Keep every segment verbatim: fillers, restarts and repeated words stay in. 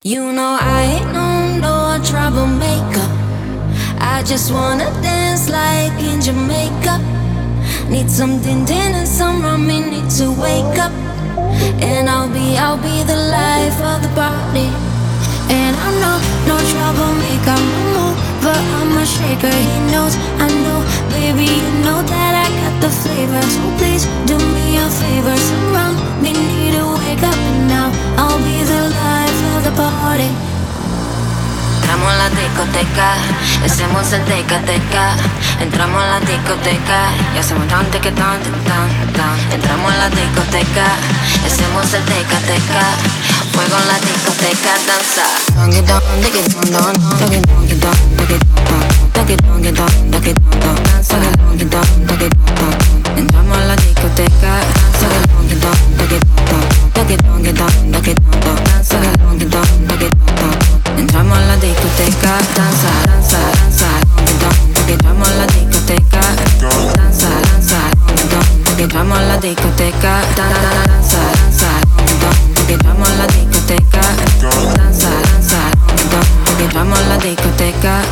You know I ain't no, no troublemaker. I just wanna dance like in Jamaica. Need some din din and some rum, me need to wake up. And I'll be, I'll be the life of the party. And I'm no, no troublemaker, I'm a mover, I'm a shaker. He knows, I know, baby, you know that I got the flavor. So please do me a favor, some rum, me need to wake up. And now I'll be the life of the party. Entramos a la discoteca, hacemos el teca-teca. Entramos a la discoteca y hacemos tan teca tan tan tan. Entramos a la discoteca, hacemos el teca-teca. Fuego en la discoteca, danza. Entramos a la discoteca, entramos a la discoteca, danza, danza, danza. Entramos a la discoteca, danza, danza. Entramos a la discoteca, danza, danza. Entramos a la discoteca, danza, danza. Entramos a la discoteca.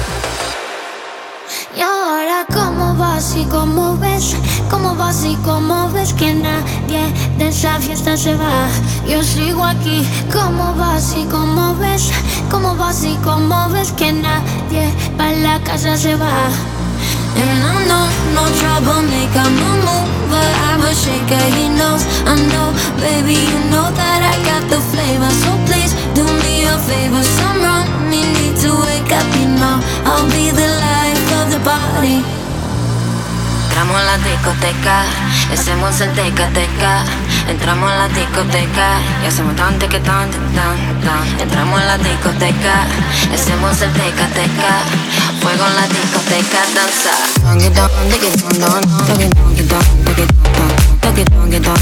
Y ahora cómo vas y cómo ves, cómo vas y cómo ves que nadie de esa fiesta se va. Yo sigo aquí, cómo vas y cómo ves, cómo vas y cómo ves que nadie pa' la casa se va. And I'm no, no troublemaker, I'm a mover, I'm a shaker. He knows, I know, baby, you know that I got the flavor. So please do me a favor, some rum, me need to wake up, you know I'll be the life of the party. Entramos a la discoteca, hacemos el teca-teca. Entramos a la discoteca y hacemos tan teca tan tan tan. Entramos a la discoteca, hacemos el teca-teca. Fuego en la discoteca, danza. Entramos a la discoteca,